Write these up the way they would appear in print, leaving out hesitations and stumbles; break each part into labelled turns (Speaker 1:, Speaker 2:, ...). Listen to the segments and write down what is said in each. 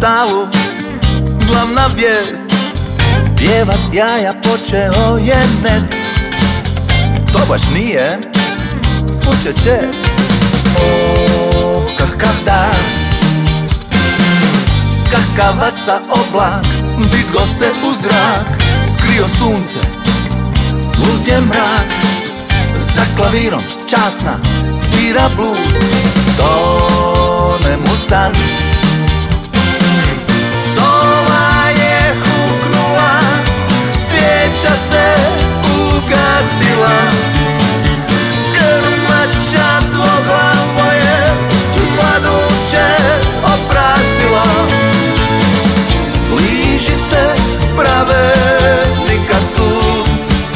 Speaker 1: portalu glavna vijest. Pjevac jaja počeo je nest. To baš nije slučaj čest. O, kakav dan, skakavaca oblak, digo se u zrak, skrio sunce, svud je mrak. Za klavirom časna svira blues, tone mu san. Sova je huknula, svijeća se ugasila, krmača dvoglavo je pladuće oprasila. Bliži se pravednika sud,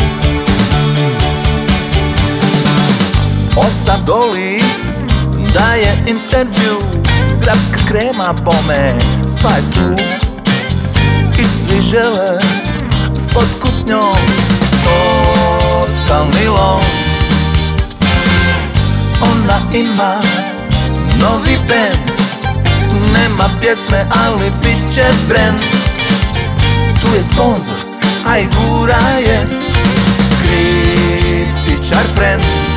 Speaker 1: ovca doli daje intervju, gradska krema bome, sva je tu i svi žele fotku s njom. Totalni lom, ona ima novi bend, nema pjesme ali bit će brand. Tu je sponzor, a i gura je kritičar friend.